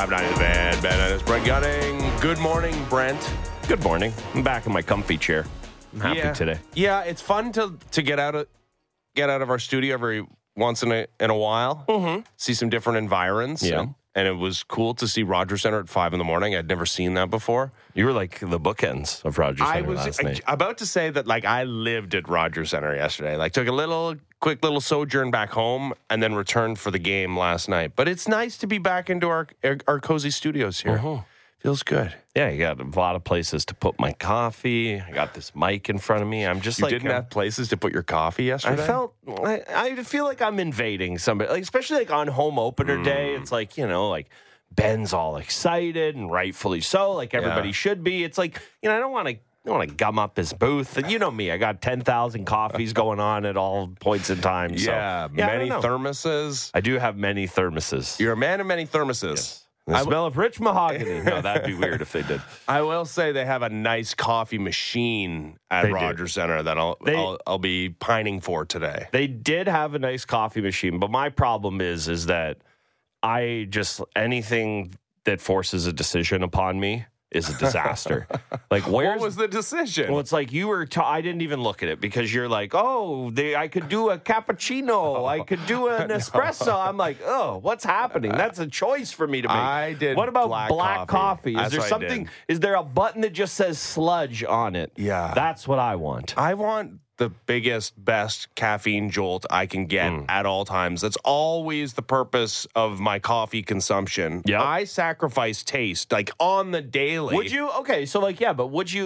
590 The Van. Ben Ennis, Brent Gunning. Good morning, Brent. Good morning. I'm back in my comfy chair. I'm happy today. Yeah, it's fun to get out of our studio every once in a while. Mm-hmm. See some different environs. Yeah. And it was cool to see Rogers Center at 5 in the morning. I'd never seen that before. You were like the bookends of Rogers Center last night. About to say that I lived at Rogers Center yesterday. Took a quick little sojourn back home and then returned for the game last night. But it's nice to be back into our cozy studios here. Uh-huh. Feels good. Yeah, you got a lot of places to put my coffee. I got this mic in front of me. I'm just You didn't have places to put your coffee yesterday? I feel like I'm invading somebody, especially on home opener day. It's Ben's all excited and rightfully so, everybody should be. It's I don't want to gum up his booth. And you know me, I got 10,000 coffees going on at all points in time. So, many thermoses. I do have many thermoses. You're a man of many thermoses. Yes. The smell of rich mahogany. No, that'd be weird if they did. I will say they have a nice coffee machine at Rogers Center that I'll be pining for today. They did have a nice coffee machine, but my problem is that anything that forces a decision upon me is a disaster. What was the decision? Well, it's you were. I didn't even look at it because you're I could do a cappuccino. I could do an espresso. I'm oh, what's happening? That's a choice for me to make. I did. What about black coffee? Is there something? Is there a button that just says sludge on it? Yeah, that's what I want. I want the biggest, best caffeine jolt I can get at all times. That's always the purpose of my coffee consumption. Yep. I sacrifice taste on the daily. Would you? Okay, so but would you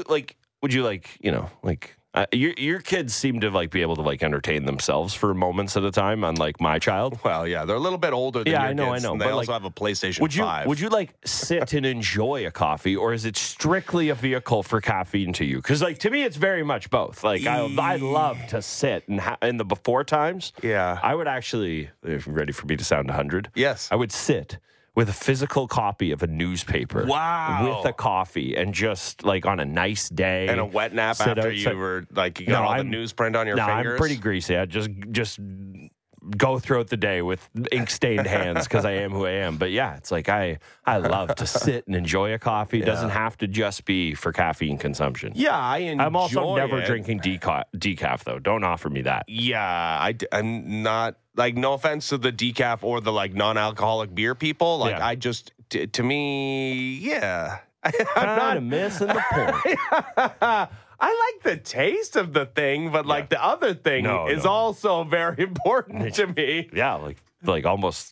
your kids seem to be able to entertain themselves for moments at a time, unlike my child. Well, yeah, they're a little bit older than your kids. I know. And they also have a PlayStation 5. Would you sit and enjoy a coffee, or is it strictly a vehicle for caffeine to you? Because to me, it's very much both. I love to sit and in the before times. Yeah, I would actually, if you're ready for me to sound 100. Yes, I would sit with a physical copy of a newspaper. Wow. With a coffee and just on a nice day. And a wet nap after you were you got all the newsprint on your fingers? I'm pretty greasy. I just go throughout the day with ink-stained hands because I am who I am. But yeah, it's I love to sit and enjoy a coffee. It doesn't have to just be for caffeine consumption. Yeah, I'm also never drinking decaf, though. Don't offer me that. Yeah, I'm not... no offense to the decaf or the non-alcoholic beer people. I just, to me, yeah. I'm not missing the point. I like the taste of the thing, but the other thing is also very important to me. Yeah, almost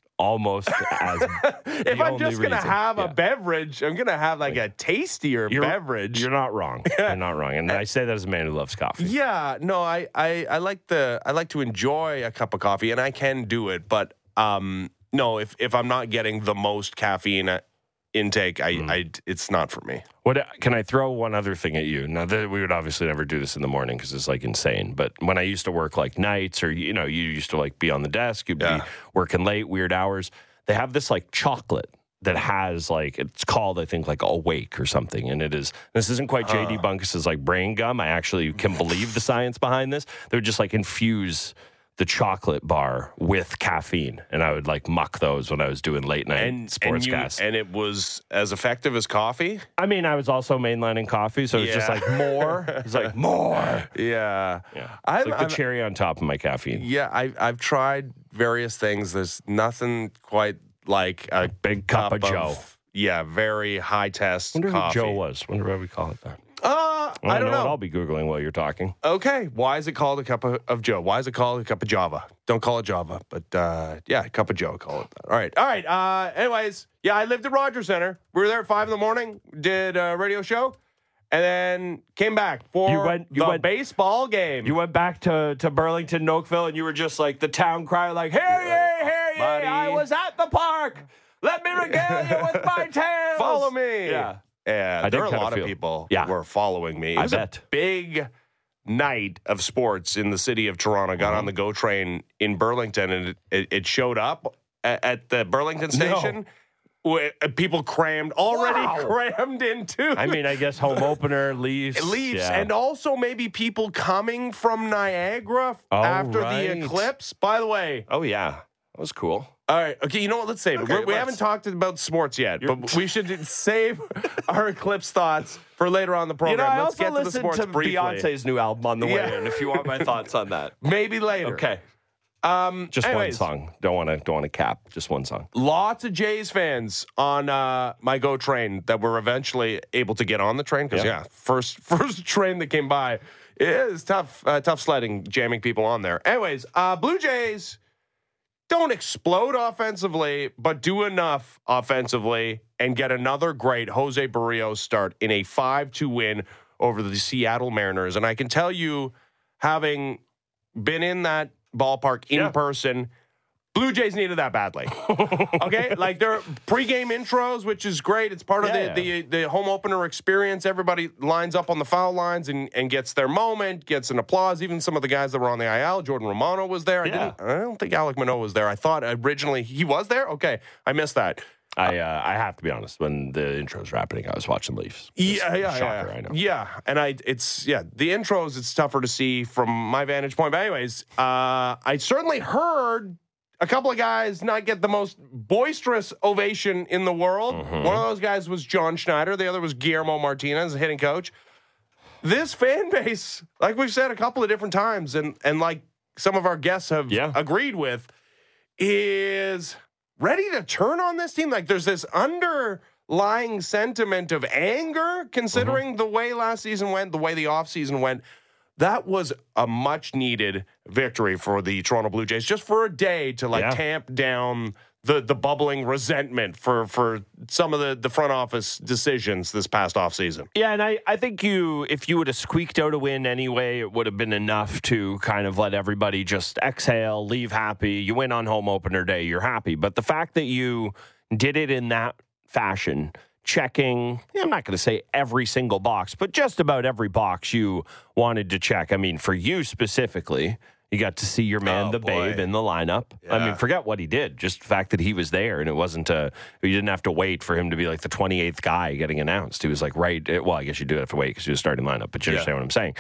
as if I'm just going to have a beverage, I'm going to have a tastier beverage. You're not wrong. You're not wrong. And I say that as a man who loves coffee. Yeah, no, I like to enjoy a cup of coffee, and I can do it, but no, if I'm not getting the most caffeine intake, it's not for me. What can I throw one other thing at you? Now, we would obviously never do this in the morning because it's insane. But when I used to work nights, or you used to be on the desk, you'd be working late, weird hours. They have this chocolate that has it's called, I think, Awake or something, and this isn't quite JD Bunkus's brain gum. I actually can believe the science behind this. They would just infuse the chocolate bar with caffeine, and I would muck those when I was doing late night sportscasts. And it was as effective as coffee? I mean, I was also mainlining coffee, so it was just more. It was more. Yeah. It's the cherry on top of my caffeine. Yeah, I've tried various things. There's nothing quite like a big cup of Joe. Yeah, very high test coffee. Wonder who Joe was. Wonder why we call it that. I don't know what I'll be Googling while you're talking. Okay. Why is it called a cup of Joe? Why is it called a cup of Java? Don't call it Java, but a cup of Joe, call it that. All right. Anyways, I lived at Rogers Center. We were there at 5 in the morning, did a radio show, and then came back for the baseball game. You went back to Burlington, Noakville, and you were just the town crier, hear ye, buddy. I was at the park. Let me regale you with my tales. Follow me. Yeah. And there are a lot of people who were following me. It was a big night of sports in the city of Toronto. Got on the GO train in Burlington, and it showed up at the Burlington station. People crammed into. I mean, I guess home opener, Leafs. And also maybe people coming from Niagara after the eclipse. By the way. Oh, yeah. That was cool. All right. Okay. You know what? Let's save it. Okay, We haven't talked about sports yet, but we should save our Eclipse thoughts for later on in the program. I Let's also get to the listened sports to briefly. Beyonce's new album on the way in. If you want my thoughts on that, Maybe later. okay. Just anyways, one song. Don't want to cap. Just one song. Lots of Jays fans on my Go train that were eventually able to get on the train because first train that came by is tough sledding, jamming people on there. Anyways, Blue Jays don't explode offensively, but do enough offensively and get another great Jose Barrios start in a 5-2 win over the Seattle Mariners. And I can tell you, having been in that ballpark in person, Blue Jays needed that badly. Okay? Like their pregame intros, which is great. It's part of the home opener experience. Everybody lines up on the foul lines and gets their moment, gets an applause. Even some of the guys that were on the IL, Jordan Romano was there. I don't think Alek Manoah was there. I thought originally he was there. Okay. I missed that. I have to be honest. When the intros were happening, I was watching Leafs. Shocker, I know. Yeah, and the intros, it's tougher to see from my vantage point. But anyways, I certainly heard a couple of guys not get the most boisterous ovation in the world. Mm-hmm. One of those guys was John Schneider. The other was Guillermo Martinez, the hitting coach. This fan base, like we've said a couple of different times, and like some of our guests have agreed with, is ready to turn on this team. Like there's this underlying sentiment of anger considering the way last season went, the way the offseason went. That was a much-needed victory for the Toronto Blue Jays, just for a day to tamp down the bubbling resentment for some of the front office decisions this past offseason. Yeah, and I think if you would have squeaked out a win anyway, it would have been enough to kind of let everybody just exhale, leave happy. You win on home opener day, you're happy. But the fact that you did it in that fashion, checking, I'm not going to say every single box, but just about every box you wanted to check. I mean, for you specifically, you got to see your man, Babe, in the lineup. Yeah. I mean, forget what he did. Just the fact that he was there, and it wasn't you didn't have to wait for him to be like the 28th guy getting announced. He was like, I guess you do have to wait because he was starting lineup, but you understand what I'm saying.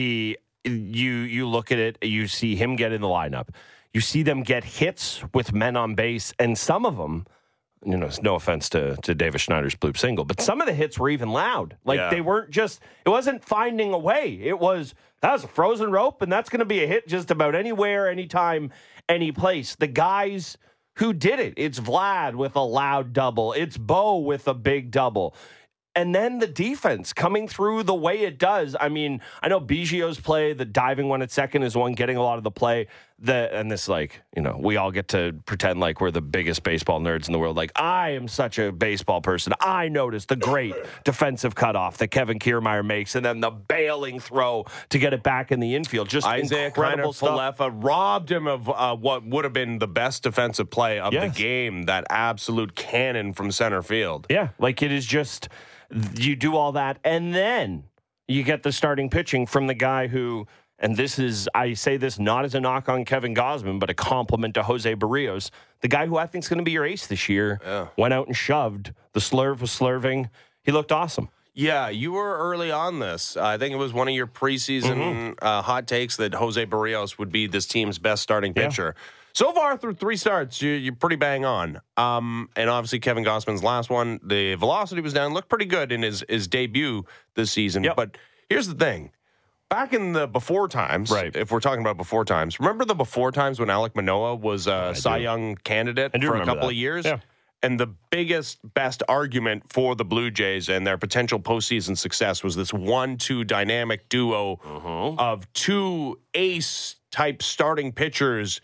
You look at it, you see him get in the lineup. You see them get hits with men on base, and some of them, no offense to Davis Schneider's bloop single, but some of the hits were even loud. They weren't just, it wasn't finding a way. That was a frozen rope, and that's going to be a hit just about anywhere, anytime, any place. The guys who did it, it's Vlad with a loud double. It's Bo with a big double. And then the defense coming through the way it does. I mean, I know Biggio's play, the diving one at second is one getting a lot of the play. We all get to pretend like we're the biggest baseball nerds in the world. Like, I am such a baseball person. I noticed the great defensive cutoff that Kevin Kiermaier makes, and then the bailing throw to get it back in the infield. Just Isaiah incredible stuff. Falefa robbed him of what would have been the best defensive play of the game, that absolute cannon from center field. Yeah, like it is just... You do all that, and then you get the starting pitching from the guy who, and I say this not as a knock on Kevin Gausman, but a compliment to Jose Barrios, the guy who I think is going to be your ace this year, went out and shoved. The slurve was slurving. He looked awesome. Yeah, you were early on this. I think it was one of your preseason hot takes that Jose Barrios would be this team's best starting pitcher. So far, through 3 starts, you're pretty bang on. And obviously, Kevin Gausman's last one, the velocity was down. Looked pretty good in his debut this season. Yep. But here's the thing. Back in the before times, if we're talking about before times, remember the before times when Alek Manoah was a Cy Young candidate for a couple of years? Yeah. And the best argument for the Blue Jays and their potential postseason success was this 1-2 dynamic duo of 2 ace-type starting pitchers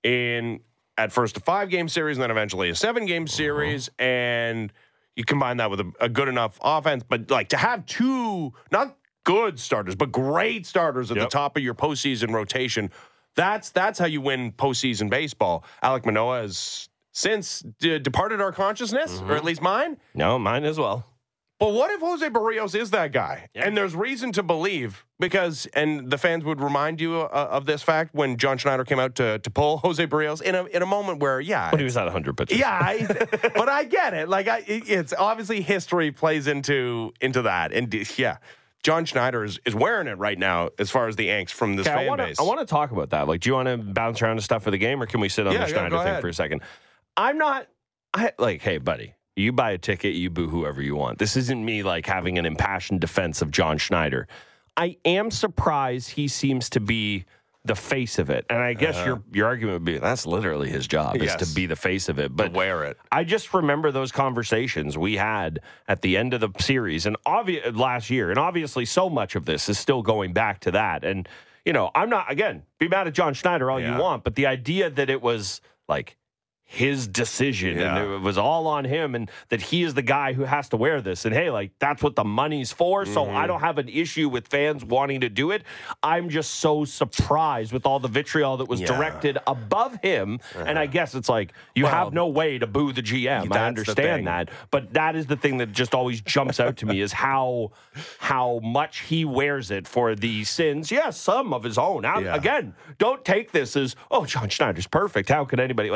at first a 5-game series and then eventually a 7-game series, and you combine that with a good enough offense. But like to have 2 not good starters but great starters at the top of your postseason rotation, that's how you win postseason baseball. Alek Manoah has since departed our consciousness, or at least mine. No, mine as well. But what if Jose Barrios is that guy? Yeah. And there's reason to believe, and the fans would remind you of this fact when John Schneider came out to pull Jose Barrios in a moment where, but he was at 100 pitches. Yeah, but I get it. Like, it's obviously history plays into that. And John Schneider is wearing it right now as far as the angst from this fan base. I want to talk about that. Like, do you want to bounce around to stuff for the game, or can we sit on the Schneider thing for a second? I'm not, hey, buddy, you buy a ticket, you boo whoever you want. This isn't me like having an impassioned defense of John Schneider. I am surprised he seems to be the face of it. And I guess your argument would be that's literally his job is to be the face of it. But wear it. I just remember those conversations we had at the end of the series and last year. And obviously so much of this is still going back to that. And, I'm not, again, be mad at John Schneider all you want, but the idea that it was like his decision and it was all on him and that he is the guy who has to wear this. And hey, like that's what the money's for. So I don't have an issue with fans wanting to do it. I'm just so surprised with all the vitriol that was directed above him. And I guess it's like you have no way to boo the GM. I understand that. But that is the thing that just always jumps out to me is how much he wears it for the sins. Yes, some of his own. Again, don't take this as, John Schneider's perfect. How could anybody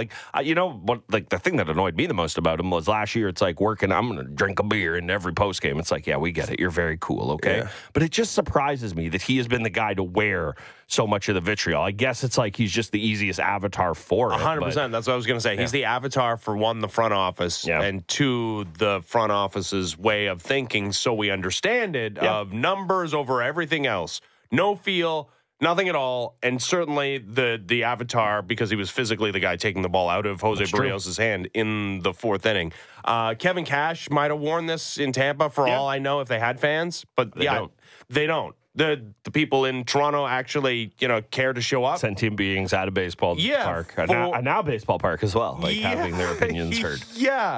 the thing that annoyed me the most about him was last year, it's like I'm going to drink a beer in every post game. It's like, yeah, we get it. You're very cool. Okay. Yeah. But it just surprises me that he has been the guy to wear so much of the vitriol. I guess it's like he's just the easiest avatar for it. 100%. That's what I was going to say. He's the avatar for one, the front office, and two, the front office's way of thinking. So we understand it of numbers over everything else. No feel. Nothing at all, and certainly the avatar, because he was physically the guy taking the ball out of Jose Barrios' hand in the fourth inning. Kevin Cash might have worn this in Tampa for all I know if they had fans, but they don't. The people in Toronto actually, care to show up. Sentient beings at a baseball park, a now baseball park as well, having their opinions heard. Yeah.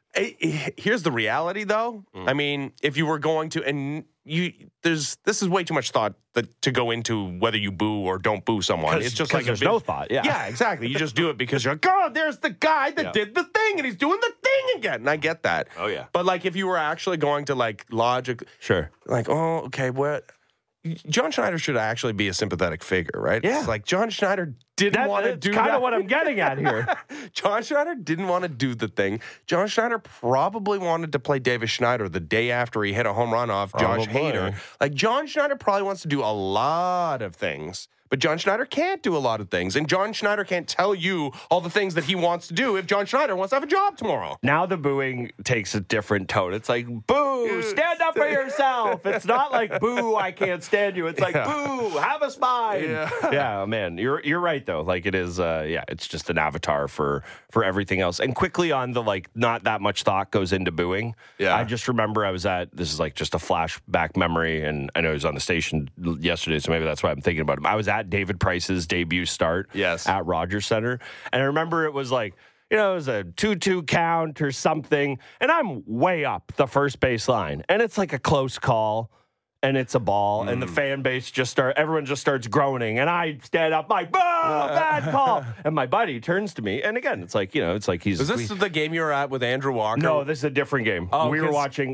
Here's the reality, though. I mean, if you were going to, and this is way too much thought to go into whether you boo or don't boo someone. It's just like there's no thought. Yeah, exactly. You just do it because you're like, oh, there's the guy that did the thing, and he's doing the thing again. And I get that. Oh yeah. But like, if you were actually going to logic, sure, okay, what? John Schneider should actually be a sympathetic figure, right? Yeah. It's like John Schneider didn't want to do that. That's kind of what I'm getting at here. John Schneider didn't want to do the thing. John Schneider probably wanted to play Davis Schneider the day after he hit a home run off Josh Hader. Like, John Schneider probably wants to do a lot of things. But John Schneider can't do a lot of things. And John Schneider can't tell you all the things that he wants to do if John Schneider wants to have a job tomorrow. Now the booing takes a different tone. It's like, boo, stand up for yourself. It's not like, boo, I can't stand you. It's like, boo, have a spine. Yeah, man, you're right, though. Like, it is, it's just an avatar for everything else. And quickly on the, not that much thought goes into booing. Yeah. I just remember this is just a flashback memory, and I know he was on the station yesterday, so maybe that's why I'm thinking about him. I was at David Price's debut start at Rogers Center. And I remember it was it was a 2-2 count or something. And I'm way up the first base line. And it's like a close call. And it's a ball, and the fan base everyone just starts groaning, and I stand up like, bad call. And my buddy turns to me, and again, it's like, he's... Is this the game you were at with Andrew Walker? No, this is a different game. Oh, we were watching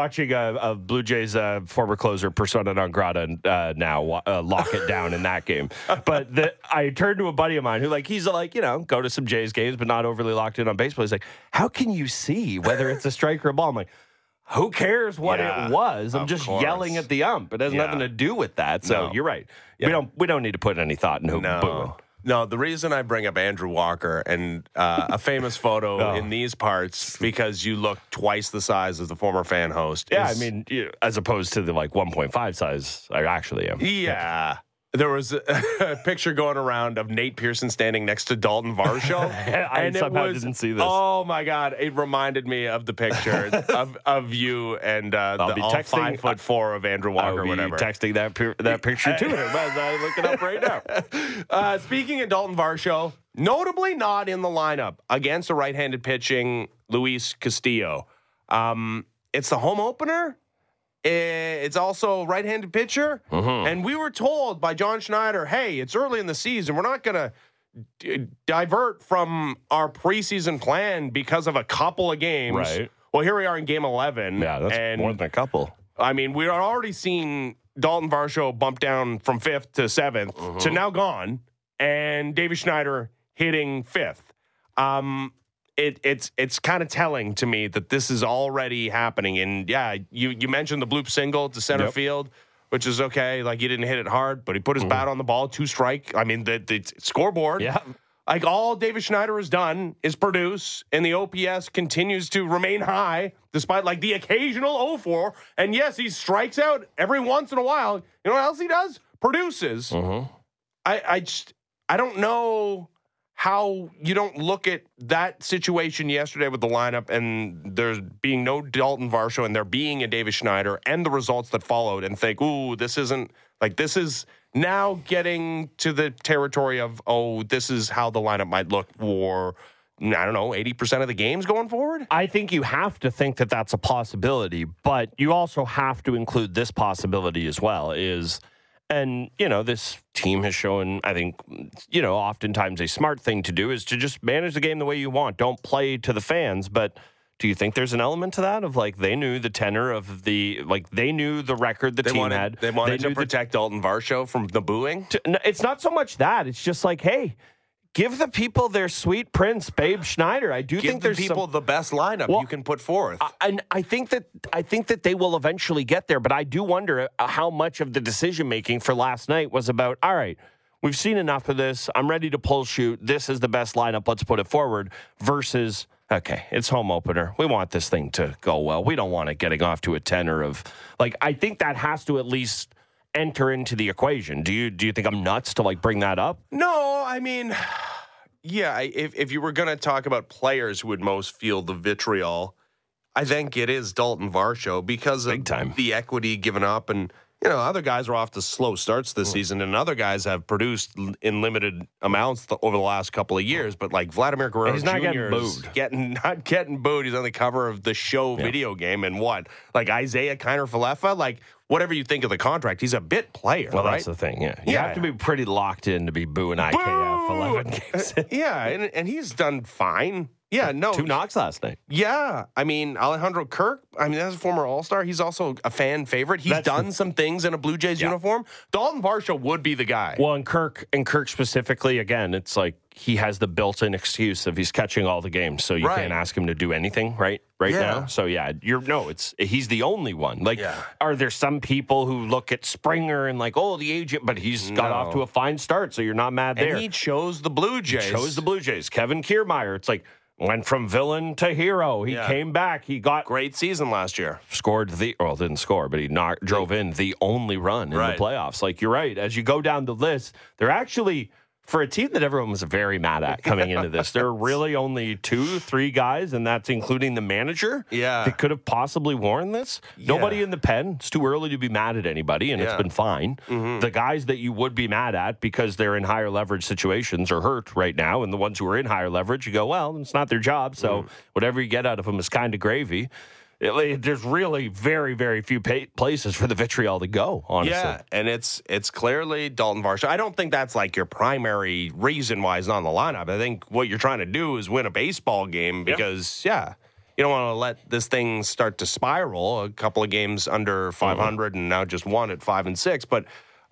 a Blue Jays former closer, persona non grata, now lock it down in that game. But I turned to a buddy of mine who, he's go to some Jays games, but not overly locked in on baseball. He's like, how can you see whether it's a strike or a ball? I'm like, who cares what it was? I'm just yelling at the ump. It has nothing to do with that. So you're right. Yeah. We don't need to put any thought into booing. No, the reason I bring up Andrew Walker and a famous photo in these parts, because you look twice the size as the former fan host. Yeah, I mean, as opposed to the 1.5 size I actually am. Yeah. There was a picture going around of Nate Pearson standing next to Dalton Varsho. I somehow didn't see this. Oh, my God. It reminded me of the picture of you and all 5'4" of Andrew Walker or whatever. Texting that picture to him as I look it up right now. Speaking of Dalton Varsho, notably not in the lineup against a right-handed pitching Luis Castillo. It's the home opener. It's also right-handed pitcher. And we were told by John Schneider, hey, it's early in the season. We're not going to divert from our preseason plan because of a couple of games. Right. Well, here we are in game 11. Yeah, that's more than a couple. I mean, we are already seeing Dalton Varsho bump down from 5th to 7th to now gone, and Davis Schneider hitting 5th. It's kind of telling to me that this is already happening. And yeah, you mentioned the bloop single to center field, which is okay. He didn't hit it hard, but he put his bat on the ball, 2 strike. I mean, the scoreboard. Yeah. Like, all David Schneider has done is produce, and the OPS continues to remain high despite, like, the occasional 0-4. And, yes, he strikes out every once in a while. You know what else he does? Produces. Mm-hmm. I don't know how you don't look at that situation yesterday with the lineup and there's being no Dalton Varsho and there being a David Schneider and the results that followed and think, ooh, this isn't, like, this is now getting to the territory of, oh, this is how the lineup might look for, I don't know, 80% of the games going forward? I think you have to think that that's a possibility, but you also have to include this possibility as well and, you know, this team has shown, I think, you know, oftentimes a smart thing to do is to just manage the game the way you want. Don't play to the fans, but do you think there's an element to that of, like, they knew the tenor of the, like, they knew the record the team had. They wanted to protect Dalton Varsho from the booing? It's not so much that. It's just like, hey, give the people their sweet prince, Babe Schneider. I do think there's people the best lineup you can put forth. I think that they will eventually get there, but I do wonder how much of the decision making for last night was about, all right, we've seen enough of this. I'm ready to pull shoot. This is the best lineup. Let's put it forward versus, okay, it's home opener. We want this thing to go well. We don't want it getting off to a tenor of, like, I think that has to at least enter into the equation. Do you think I'm nuts to, like, bring that up? No, I mean, yeah, if you were going to talk about players who would most feel the vitriol, I think it is Dalton Varsho because of the equity given up. And, you know, other guys are off to slow starts this season, and other guys have produced in limited amounts over the last couple of years. But, like, Vladimir Guerrero Jr. Not getting booed. He's on the cover of the show video game. And what? Like, Isaiah Kiner-Falefa? Like, whatever you think of the contract, he's a bit player, well, right? That's the thing, yeah. You have to be pretty locked in to be booing IKF 11 games. Yeah, and he's done fine. Yeah, no. 2 knocks last night. Yeah. I mean, Alejandro Kirk, I mean, that's a former All-Star. He's also a fan favorite. He's done some things in a Blue Jays uniform. Dalton Varsho would be the guy. Well, and Kirk specifically, again, it's like he has the built-in excuse of he's catching all the games, so you can't ask him to do anything right now. So, yeah, he's the only one. Like, are there some people who look at Springer and like, oh, the agent, but he's got off to a fine start, so you're not mad there. And he chose the Blue Jays. Kevin Kiermaier, it's like, went from villain to hero. He came back. He got great season last year. Didn't score, but he drove in the only run in the playoffs. Like, you're right. As you go down the list, they're actually, for a team that everyone was very mad at coming into this, there are really only 2-3 guys, and that's including the manager, that could have possibly worn this. Nobody in the pen. It's too early to be mad at anybody, and it's been fine. Mm-hmm. The guys that you would be mad at because they're in higher leverage situations are hurt right now, and the ones who are in higher leverage, you go, well, it's not their job, so whatever you get out of them is kind of gravy. There's really very, very few places for the vitriol to go, honestly. Yeah, and it's clearly Dalton Varsho. I don't think that's like your primary reason why he's not in the lineup. I think what you're trying to do is win a baseball game because, you don't want to let this thing start to spiral. A couple of games under 500 and now just one at 5-6. But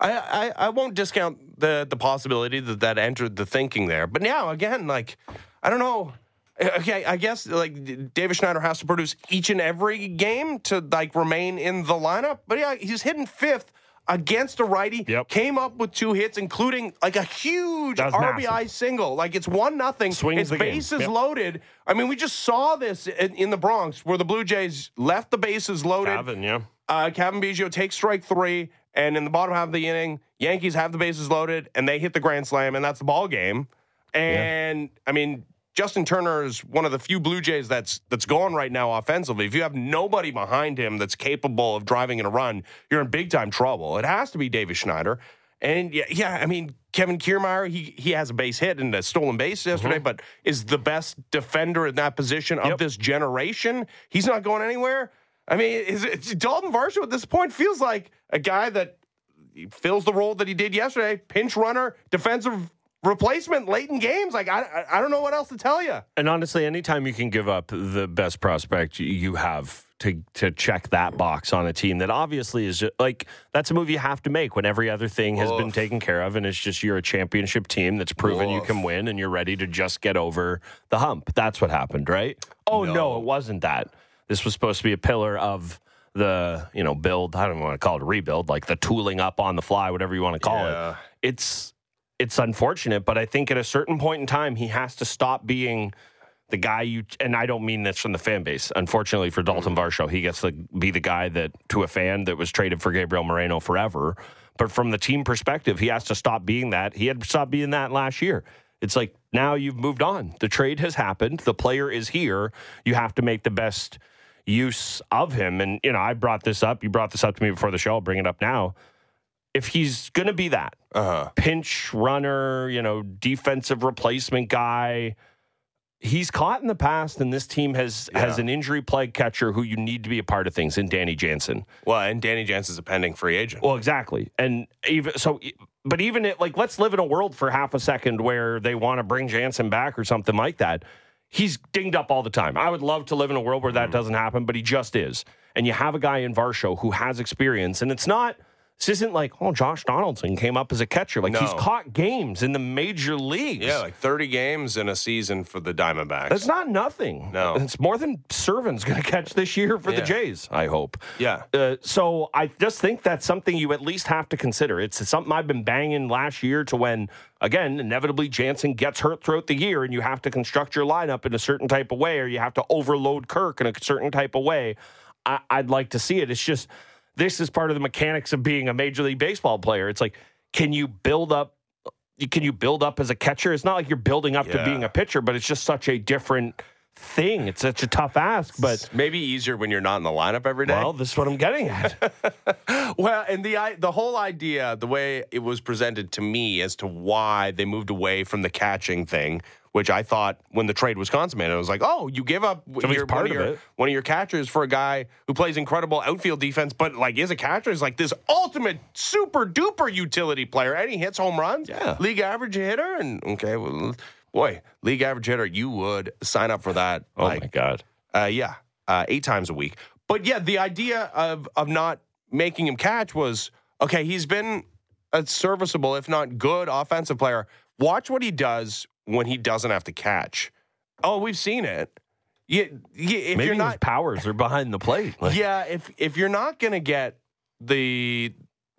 I won't discount the possibility that entered the thinking there. But now, again, like, I don't know. Okay, I guess, like, David Schneider has to produce each and every game to, like, remain in the lineup. But, yeah, he's hitting 5th against a righty. Came up with 2 hits, including, like, a huge RBI single. Like, it's 1-0. It's bases loaded. I mean, we just saw this in the Bronx where the Blue Jays left the bases loaded. Cavan Biggio takes strike 3, and in the bottom half of the inning, Yankees have the bases loaded, and they hit the grand slam, and that's the ball game. And, I mean, Justin Turner is one of the few Blue Jays that's going right now offensively. If you have nobody behind him that's capable of driving in a run, you're in big-time trouble. It has to be David Schneider. And, I mean, Kevin Kiermaier, he has a base hit and a stolen base yesterday, but is the best defender in that position of this generation. He's not going anywhere. I mean, Dalton Varsho at this point feels like a guy that fills the role that he did yesterday, pinch runner, defensive replacement late in games. Like, I don't know what else to tell you. And honestly, anytime you can give up the best prospect you have to check that box on a team that obviously is just, like, that's a move you have to make when every other thing has been taken care of, and it's just you're a championship team that's proven you can win and you're ready to just get over the hump. That's what happened, right? Oh, no, it wasn't that. This was supposed to be a pillar of the, build. I don't want to call it a rebuild, like the tooling up on the fly, whatever you want to call it. it's unfortunate, but I think at a certain point in time, he has to stop being the guy and I don't mean this from the fan base. Unfortunately for Dalton Varsho, he gets to be the guy that, to a fan, that was traded for Gabriel Moreno forever. But from the team perspective, he has to stop being that. He had to stop being that last year. It's like, now you've moved on. The trade has happened. The player is here. You have to make the best use of him. And, I brought this up. You brought this up to me before the show. I'll bring it up now. If he's going to be that pinch runner, defensive replacement guy, he's caught in the past, and this team has an injury-plagued catcher who you need to be a part of things in Danny Jansen. Well, and Danny Jansen's a pending free agent. Well, exactly. And let's live in a world for half a second where they want to bring Jansen back or something like that. He's dinged up all the time. I would love to live in a world where that doesn't happen, but he just is. And you have a guy in Varsho who has experience, and this isn't like, Josh Donaldson came up as a catcher. Like, he's caught games in the major leagues. Yeah, like 30 games in a season for the Diamondbacks. That's not nothing. No. It's more than Servin's going to catch this year for the Jays, I hope. Yeah. So I just think that's something you at least have to consider. It's something I've been banging last year to when, again, inevitably Jansen gets hurt throughout the year and you have to construct your lineup in a certain type of way, or you have to overload Kirk in a certain type of way. I'd like to see it. It's just... this is part of the mechanics of being a Major League Baseball player. It's like, can you build up as a catcher? It's not like you're building up to being a pitcher, but it's just such a different thing. It's such a tough ask, but it's maybe easier when you're not in the lineup every day. Well, this is what I'm getting at. Well, and the whole idea, the way it was presented to me as to why they moved away from the catching thing, which I thought when the trade was consummated, I was like, oh, you give up one of your catchers for a guy who plays incredible outfield defense, but like is a catcher, is like this ultimate super duper utility player, and he hits home runs, league average hitter, and league average hitter, you would sign up for that. Oh my God. 8 times a week. But yeah, the idea of not making him catch was, okay, he's been a serviceable, if not good, offensive player. Watch what he does when he doesn't have to catch. Oh, we've seen it. If maybe you're not, his powers are behind the plate. If you're not going to get the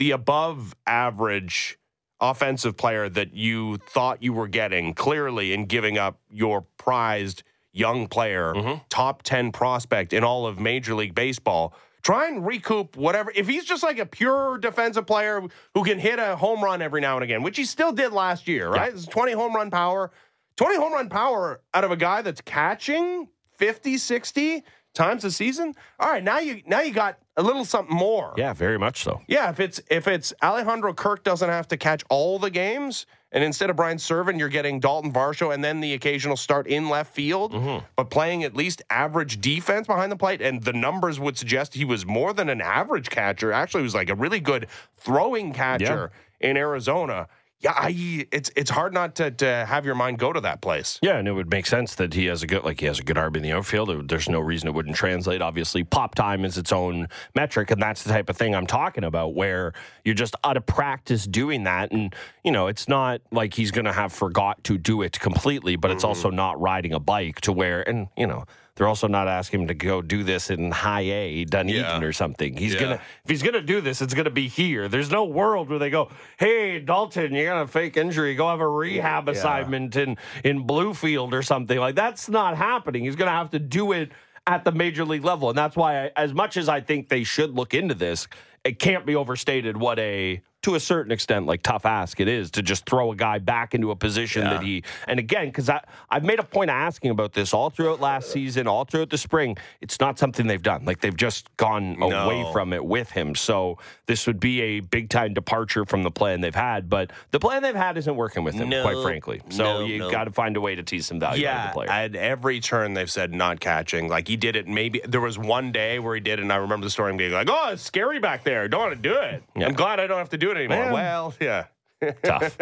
above average offensive player that you thought you were getting clearly in giving up your prized young player, top 10 prospect in all of Major League Baseball, try and recoup whatever. If he's just like a pure defensive player who can hit a home run every now and again, which he still did last year, right? Yeah. It's 20 home run power. 20 home run power out of a guy that's catching 50, 60 times a season. All right, now you got a little something more. Yeah, very much so. Yeah, if it's Alejandro Kirk doesn't have to catch all the games, and instead of Brian Serven, you're getting Dalton Varsho and then the occasional start in left field, but playing at least average defense behind the plate, and the numbers would suggest he was more than an average catcher. Actually, he was like a really good throwing catcher in Arizona. Yeah, it's hard not to have your mind go to that place. Yeah, and it would make sense that he has a good arm in the outfield. There's no reason it wouldn't translate. Obviously, pop time is its own metric, and that's the type of thing I'm talking about, where you're just out of practice doing that. And, it's not like he's going to have forgot to do it completely, but it's also not riding a bike to where, and, they're also not asking him to go do this in high A, Dunedin or something. If he's gonna do this, it's gonna be here. There's no world where they go, hey, Dalton, you got a fake injury, go have a rehab assignment in Bluefield or something. Like, that's not happening. He's gonna have to do it at the major league level. And that's why, as much as I think they should look into this, it can't be overstated what to a certain extent, like tough ask it is to just throw a guy back into a position that and again, because I've made a point of asking about this all throughout last season, all throughout the spring. It's not something they've done. Like, they've just gone away from it with him. So this would be a big time departure from the plan they've had, but the plan they've had isn't working with him, quite frankly. So you got to find a way to tease some value out of the player. At every turn they've said not catching. Like, he did it, maybe there was one day where he did it, and I remember the story being like, oh, it's scary back there. Don't want to do it. Yeah. I'm glad I don't have to do it anymore. Man. Well, yeah. Tough.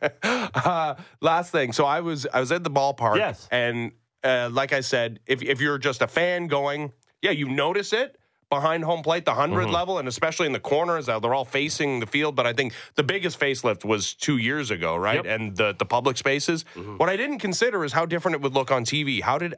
Last thing. So I was at the ballpark. Yes. And like I said, if you're just a fan going, you notice it, behind home plate, the 100 level, and especially in the corners. They're all facing the field. But I think the biggest facelift was 2 years ago, right? Yep. And the public spaces. What I didn't consider is how different it would look on TV. How did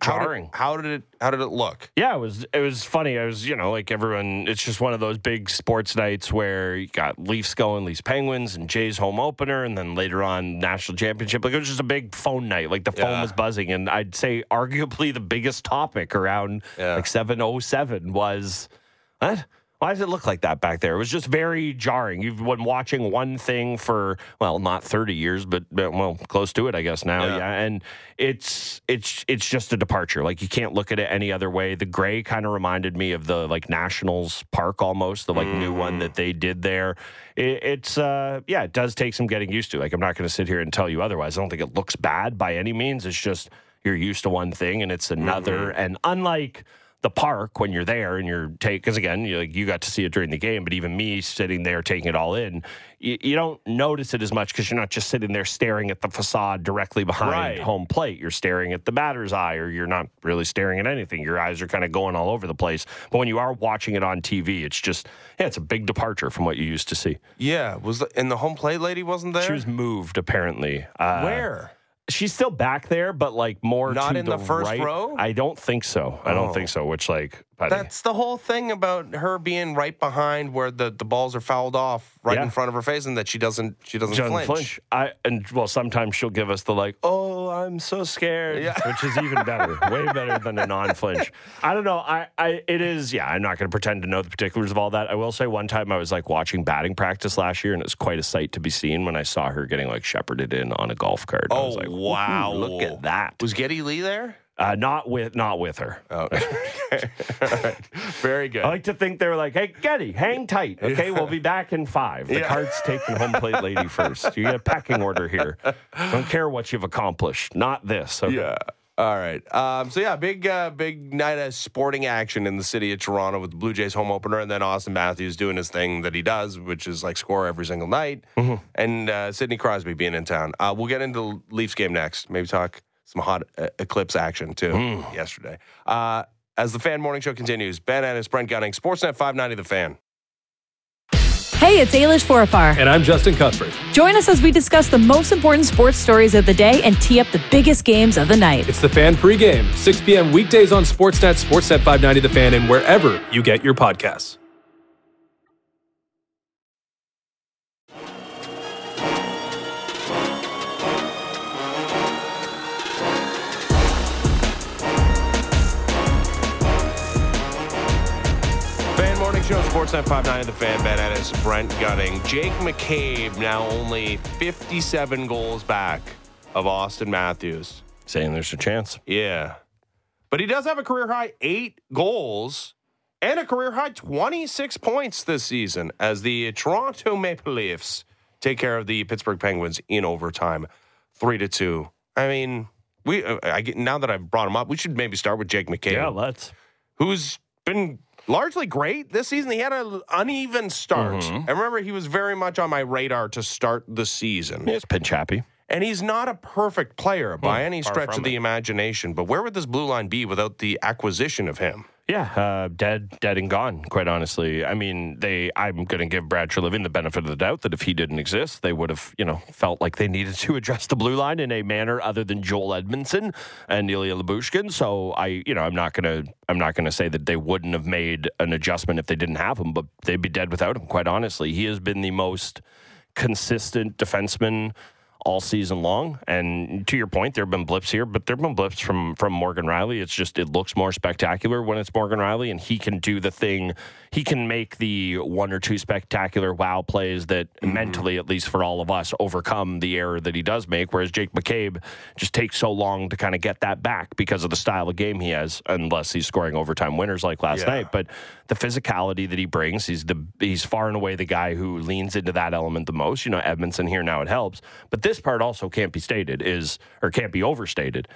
it look? Yeah, it was funny. I was, like everyone, it's just one of those big sports nights where you got Leafs going, Leafs Penguins, and Jays home opener, and then later on national championship. Like, it was just a big phone night. Like, the phone was buzzing, and I'd say arguably the biggest topic around 7:07 was, what? Why does it look like that back there? It was just very jarring. You've been watching one thing for, well, not 30 years, but close to it, I guess now. Yeah. And it's just a departure. Like, you can't look at it any other way. The gray kind of reminded me of the, like, Nationals Park almost, the, like, new one that they did there. It does take some getting used to. Like, I'm not going to sit here and tell you otherwise. I don't think it looks bad by any means. It's just you're used to one thing and it's another. And unlike the park when you're there and because again, you got to see it during the game, but even me sitting there taking it all in, you don't notice it as much because you're not just sitting there staring at the facade directly behind home plate. You're staring at the batter's eye, or you're not really staring at anything. Your eyes are kind of going all over the place. But when you are watching it on TV, it's just, it's a big departure from what you used to see. Yeah. And the home plate lady wasn't there? She was moved, apparently. Where? She's still back there, but like more not to in the first right. row? I don't think so. I don't think so. Which, like, buddy. That's the whole thing about her being right behind where the balls are fouled off right in front of her face, and that she doesn't flinch. Sometimes she'll give us the like, oh, I'm so scared, which is even better, way better than a non-flinch. I don't know. It is. Yeah, I'm not going to pretend to know the particulars of all that. I will say one time I was like watching batting practice last year, and it was quite a sight to be seen when I saw her getting like shepherded in on a golf cart. I was like, wow, look at that. Was Geddy Lee there? Not with her. Oh, all right. Very good. I like to think they were like, hey, Geddy, hang tight. Okay, we'll be back in 5. The cart's taking home plate lady first. You get a pecking order here. Don't care what you've accomplished. Not this. Okay? Yeah. All right. Big night of sporting action in the city of Toronto with the Blue Jays home opener, and then Austin Matthews doing his thing that he does, which is like score every single night, and Sidney Crosby being in town. We'll get into the Leafs game next. Maybe talk some hot Eclipse action, too, yesterday. As the Fan Morning Show continues, Ben Ennis, Brent Gunning, Sportsnet 590 The Fan. Hey, it's Ailish Forafar. And I'm Justin Cuthbert. Join us as we discuss the most important sports stories of the day and tee up the biggest games of the night. It's The Fan pregame, 6 p.m. weekdays on Sportsnet, Sportsnet 590 The Fan, and wherever you get your podcasts. Show, Sportsnet 590 The Fan, Ben Ennis, Brent Gunning. Jake McCabe now only 57 goals back of Austin Matthews. Saying there's a chance. Yeah. But he does have a career-high 8 goals and a career-high 26 points this season as the Toronto Maple Leafs take care of the Pittsburgh Penguins in overtime, 3-2. I mean, now that I've brought him up, we should maybe start with Jake McCabe. Yeah, let's. Who's been largely great this season. He had an uneven start. I remember he was very much on my radar to start the season. He's pinch happy. And he's not a perfect player by any stretch of the imagination. But where would this blue line be without the acquisition of him? Yeah, dead and gone, quite honestly. I mean, I'm going to give Brad Treliving the benefit of the doubt that if he didn't exist, they would have, felt like they needed to address the blue line in a manner other than Joel Edmondson and Ilya Lyubushkin. So I'm not going to say that they wouldn't have made an adjustment if they didn't have him, but they'd be dead without him, quite honestly. He has been the most consistent defenseman all season long. And to your point, there have been blips here, but there have been blips from Morgan Rielly. It's just, it looks more spectacular when it's Morgan Rielly, and he can do the thing. He can make the 1 or 2 spectacular wow plays that mentally, at least for all of us, overcome the error that he does make, whereas Jake McCabe just takes so long to kind of get that back because of the style of game he has, unless he's scoring overtime winners like last night. But the physicality that he brings, he's far and away the guy who leans into that element the most. Edmondson here now, it helps. But this part also can't be overstated,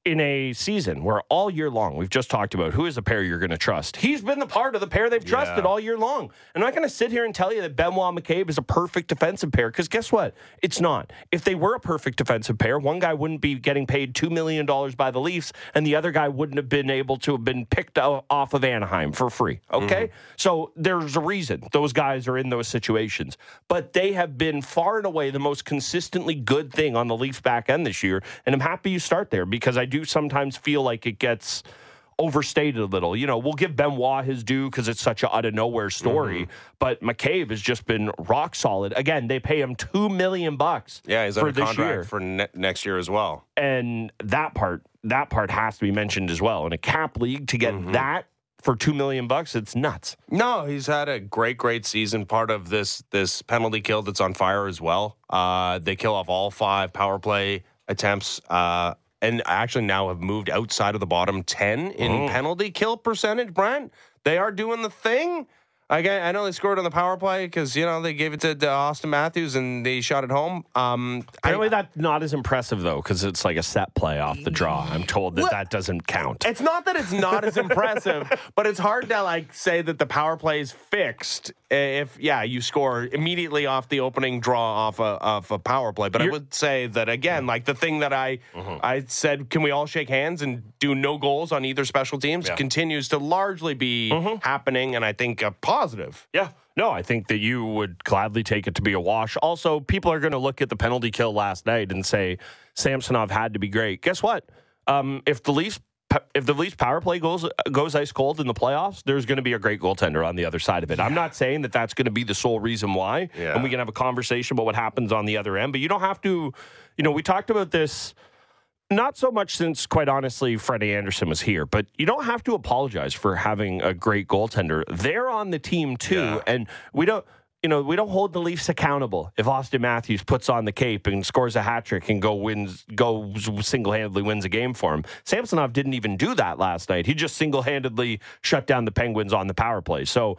in a season where all year long we've just talked about who is a pair you're going to trust. He's been the part of the pair they've trusted all year long. I'm not going to sit here and tell you that Benoit McCabe is a perfect defensive pair, because guess what? It's not. If they were a perfect defensive pair, one guy wouldn't be getting paid $2 million by the Leafs, and the other guy wouldn't have been able to have been picked off of Anaheim for free. Okay? So there's a reason those guys are in those situations. But they have been far and away the most consistently good thing on the Leafs back end this year, and I'm happy you start there, because I do sometimes feel like it gets overstated a little. You know, we'll give Benoit his due because it's such an out-of-nowhere story, but McCabe has just been rock solid. Again, they pay him $2 million he's for under this contract year. for next year as well. And that part has to be mentioned as well. In a cap league, to get that for $2 million, it's nuts. No, he's had a great season. Part of this penalty kill that's on fire as well. They kill off all 5 power play attempts, and actually now have moved outside of the bottom 10 in penalty kill percentage, Brent. They are doing the thing. I know they scored on the power play because, you know, they gave it to Austin Matthews and they shot it home. Apparently that's not as impressive, though, because it's like a set play off the draw. I'm told that doesn't count. It's not that it's not as impressive, but it's hard to, like, say that the power play is fixed if, you score immediately off the opening draw off a power play. But I would say that, again, like the thing that I said, can we all shake hands and do no goals on either special teams, continues to largely be happening, and I think a positive. Yeah. No, I think that you would gladly take it to be a wash. Also, people are going to look at the penalty kill last night and say Samsonov had to be great. Guess what? If the Leafs power play goes ice cold in the playoffs, there's going to be a great goaltender on the other side of it. I'm not saying that that's going to be the sole reason why, and we can have a conversation about what happens on the other end, but you don't have to, we talked about this not so much since, quite honestly, Freddie Anderson was here, but you don't have to apologize for having a great goaltender. They're on the team too, and we don't hold the Leafs accountable if Austin Matthews puts on the cape and scores a hat trick and goes single-handedly wins a game for him. Samsonov didn't even do that last night. He just single-handedly shut down the Penguins on the power play. So,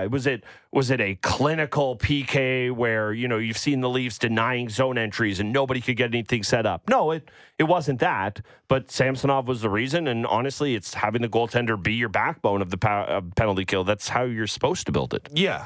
was it a clinical PK where, you've seen the Leafs denying zone entries and nobody could get anything set up? No, it wasn't that, but Samsonov was the reason, and honestly, it's having the goaltender be your backbone of the penalty kill. That's how you're supposed to build it. Yeah,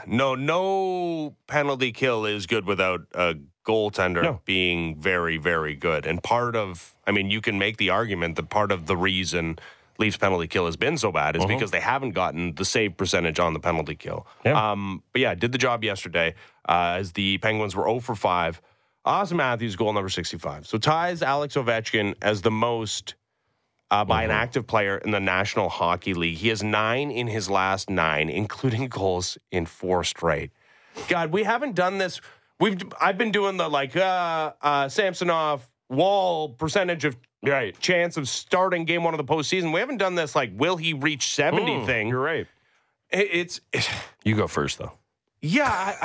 no penalty kill is good without a goaltender being very, very good. And you can make the argument that part of the reason Leafs penalty kill has been so bad is because they haven't gotten the save percentage on the penalty kill. Yeah. Did the job yesterday as the Penguins were 0 for 5. Austin Matthews, goal number 65. So ties Alex Ovechkin as the most by an active player in the National Hockey League. He has 9 in his last 9, including goals in 4 straight. God, we haven't done this. I've been doing the Samsonov Wall percentage of chance of starting game 1 of the postseason. We haven't done this will he reach 70 thing. You're right. It's you go first though. Yeah,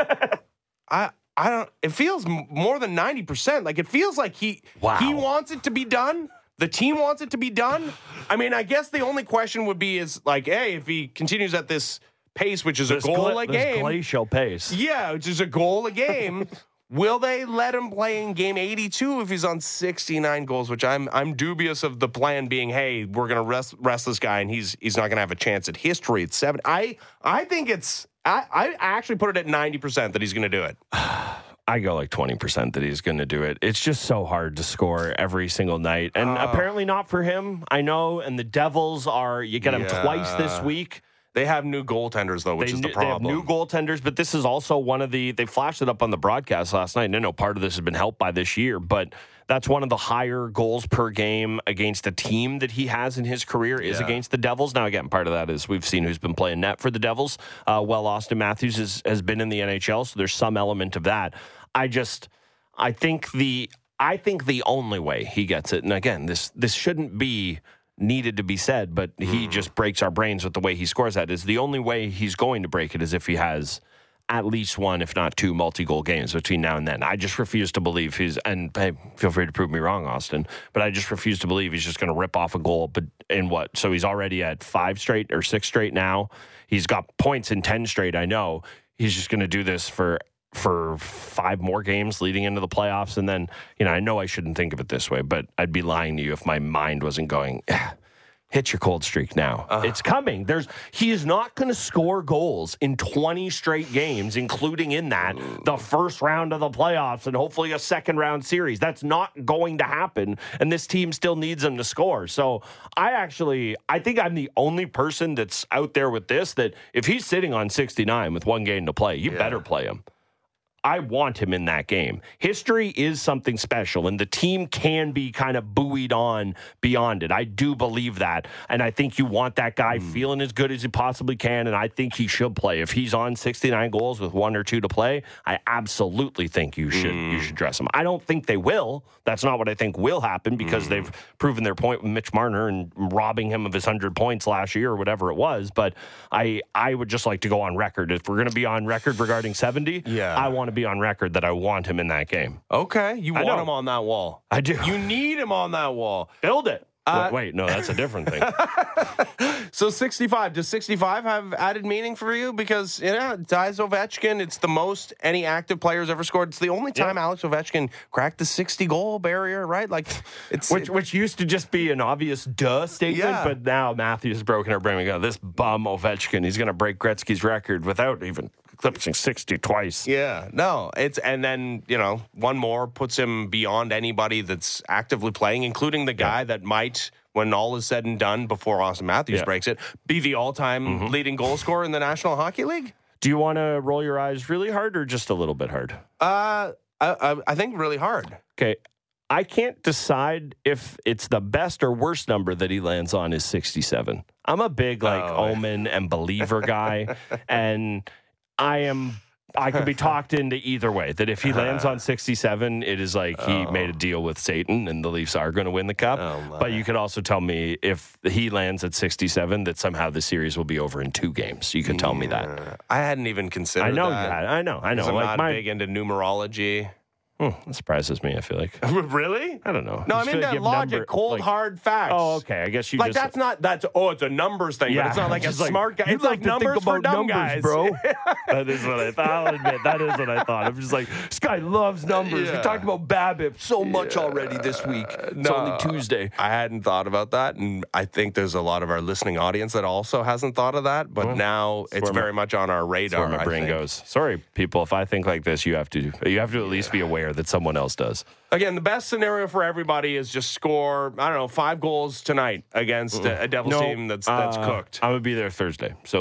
I don't. It feels more than 90%. Like it feels like he wants it to be done. The team wants it to be done. I guess the only question would be hey, if he continues at this pace, which is a goal a game, glacial pace. Yeah, which is a goal a game. Will they let him play in game 82 if he's on 69 goals? Which I'm dubious of the plan being, hey, we're gonna rest this guy and he's not gonna have a chance at history at 7. I think it's I actually put it at 90% that he's gonna do it. I go 20% that he's going to do it. It's just so hard to score every single night. And apparently not for him, I know. And the Devils you get them twice this week. They have new goaltenders, though, which is the problem. They have new goaltenders, but this is also they flashed it up on the broadcast last night. And I know part of this has been helped by this year, but that's one of the higher goals per game against a team that he has in his career is against the Devils. Now, again, part of that is we've seen who's been playing net for the Devils, while Austin Matthews has been in the NHL, so there's some element of that. I think the only way he gets it, and again, this shouldn't be needed to be said, but he just breaks our brains with the way he scores that, is the only way he's going to break it is if he has at least 1, if not 2 multi-goal games between now and then. I just refuse to believe and hey, feel free to prove me wrong, Austin, but I just refuse to believe he's just going to rip off a goal. But in what? So he's already at 5 straight or 6 straight now. He's got points in 10 straight, I know. He's just going to do this for for 5 more games leading into the playoffs. And then, I know I shouldn't think of it this way, but I'd be lying to you if my mind wasn't going, hit your cold streak now. It's coming. He is not going to score goals in 20 straight games, including in that the first round of the playoffs and hopefully a second round series. That's not going to happen. And this team still needs him to score. So I think I'm the only person that's out there with this, that if he's sitting on 69 with 1 game to play, you better play him. I want him in that game. History is something special, and the team can be kind of buoyed on beyond it. I do believe that, and I think you want that guy feeling as good as he possibly can, and I think he should play. If he's on 69 goals with 1 or 2 to play, I absolutely think you should dress him. I don't think they will. That's not what I think will happen, because they've proven their point with Mitch Marner and robbing him of his 100 points last year or whatever it was. But I would just like to go on record. If we're going to be on record regarding 70, I want to be on record that I want him in that game. Okay, you want him on that wall. I do. You need him on that wall. Build it. Wait, no, that's a different thing. So 65, does 65 have added meaning for you? Because, Diaz Ovechkin, it's the most any active player's ever scored. It's the only time Alex Ovechkin cracked the 60-goal barrier, right? Like, it's which used to just be an obvious duh statement, but now Matthews broken our brain. We go, this bum Ovechkin, he's going to break Gretzky's record without even eclipsing 60 twice. Yeah, no, and then, one more puts him beyond anybody that's actively playing, including the guy that might, when all is said and done, before Auston Matthews breaks it, be the all-time leading goal scorer in the National Hockey League. Do you want to roll your eyes really hard or just a little bit hard? I think really hard. Okay. I can't decide if it's the best or worst number that he lands on is 67. I'm a big omen and believer guy, and I could be talked into either way, that if he lands on 67, it is like he made a deal with Satan and the Leafs are going to win the cup. But you could also tell me if he lands at 67 that somehow the series will be over in 2 games. You could tell me that. I hadn't even considered that. I know. I'm not big into numerology. That surprises me, I feel like. Really? I don't know. No, I mean that logic, hard facts. Oh, okay. I guess you like just... it's a numbers thing, but it's not like a smart guy. It's like numbers for dumb guys, bro. That is what I thought. I'll admit, that is what I thought. I'm just like, this guy loves numbers. We talked about BABIP so much already this week. It's only Tuesday. I hadn't thought about that, and I think there's a lot of our listening audience that also hasn't thought of that, but now it's very much on our radar. That's where my brain goes. Sorry, people, if I think like this, you have to at least be aware that someone else does. Again, the best scenario for everybody is just score, 5 goals tonight against a Devils team that's cooked. I'm going to be there Thursday. So,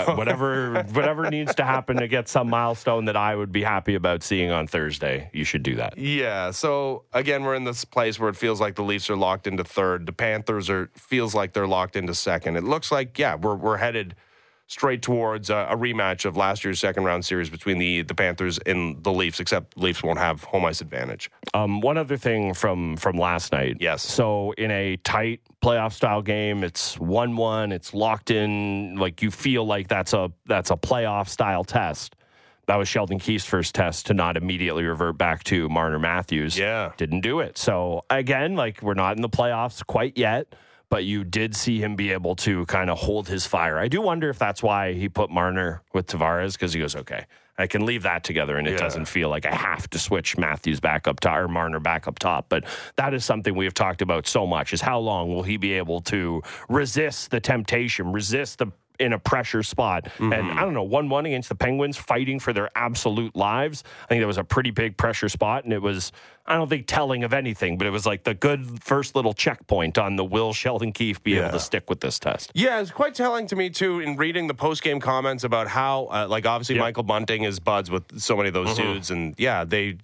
whatever needs to happen to get some milestone that I would be happy about seeing on Thursday, you should do that. Yeah. So, again, we're in this place where it feels like the Leafs are locked into third. The Panthers feels like they're locked into second. It looks like, we're headed straight towards a rematch of last year's second-round series between the Panthers and the Leafs, except Leafs won't have home ice advantage. One other thing from last night. Yes. So in a tight playoff-style game, it's 1-1. It's locked in. Like, you feel like that's a playoff-style test. That was Sheldon Keefe's first test to not immediately revert back to Marner Matthews. Yeah. Didn't do it. So, again, we're not in the playoffs quite yet, but you did see him be able to kind of hold his fire. I do wonder if that's why he put Marner with Tavares, because he goes, okay, I can leave that together, and it doesn't feel like I have to switch Matthews back up top or Marner back up top. But that is something we have talked about so much, is how long will he be able to resist the temptation, in a pressure spot. And I don't know, 1-1 against the Penguins, fighting for their absolute lives. I think that was a pretty big pressure spot, and it was, I don't think telling of anything, but it was like the good first little checkpoint on the will Sheldon Keefe be able to stick with this test. Yeah, it's quite telling to me, too, in reading the post-game comments about how, obviously Michael Bunting is buds with so many of those dudes, and there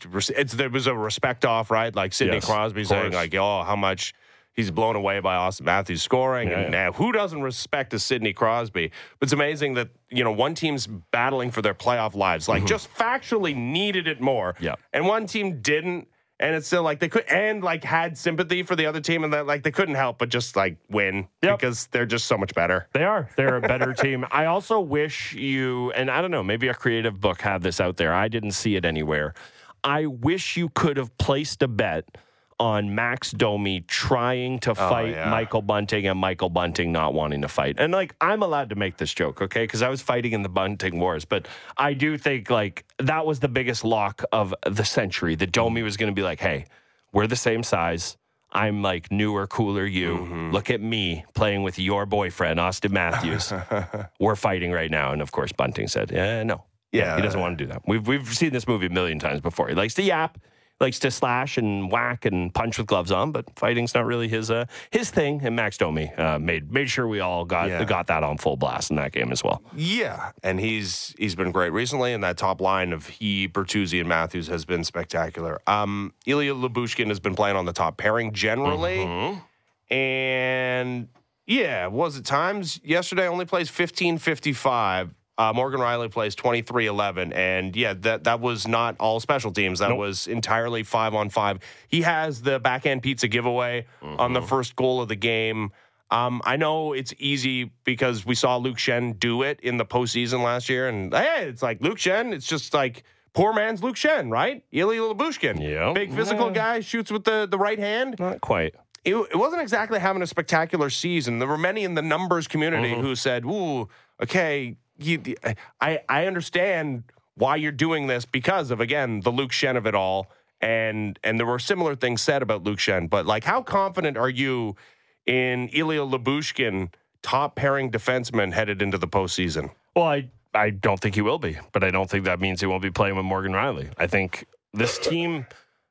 was a respect off, right? Like Sidney Crosby saying, how much he's blown away by Auston Matthews scoring. And who doesn't respect a Sidney Crosby? But it's amazing that, one team's battling for their playoff lives, just factually needed it more. Yeah. And one team didn't. And it's still they could, and had sympathy for the other team, and that they couldn't help but just win because they're just so much better. They're a better team. I also wish and I don't know, maybe a creative book had this out there. I didn't see it anywhere. I wish you could have placed a bet on Max Domi trying to fight Michael Bunting and Michael Bunting not wanting to fight. And, like, I'm allowed to make this joke, okay? Because I was fighting in the Bunting Wars. But I do think, like, that was the biggest lock of the century. That Domi was going to be like, hey, we're the same size. I'm, like, newer, cooler you. Look at me playing with your boyfriend, Austin Matthews. We're fighting right now. And, of course, Bunting said, no. Yeah, he doesn't want to do that. We've seen this movie a million times before. He likes to yap. Likes to slash and whack and punch with gloves on, but fighting's not really his thing. And Max Domi made sure we all got that on full blast in that game as well. Yeah, and he's been great recently, and that top line of he, Bertuzzi, and Matthews has been spectacular. Ilya Lyubushkin has been playing on the top pairing generally, and was at times yesterday only plays 15:55. Morgan Riley plays 23-11, and that was not all special teams. That was entirely 5-on-5. He has the backhand pizza giveaway on the first goal of the game. I know it's easy because we saw Luke Schenn do it in the postseason last year, and hey, it's like Luke Schenn. It's just like poor man's Luke Schenn, right? Ilya Lyubushkin, big physical guy, shoots with the right hand. Not quite. It wasn't exactly having a spectacular season. There were many in the numbers community who said, "Ooh, okay." I understand why you're doing this because of, again, the Luke Schenn of it all. And there were similar things said about Luke Schenn. But, like, how confident are you in Ilya Lyubushkin, top pairing defenseman, headed into the postseason? Well, I don't think he will be. But I don't think that means he won't be playing with Morgan Riley. I think this team...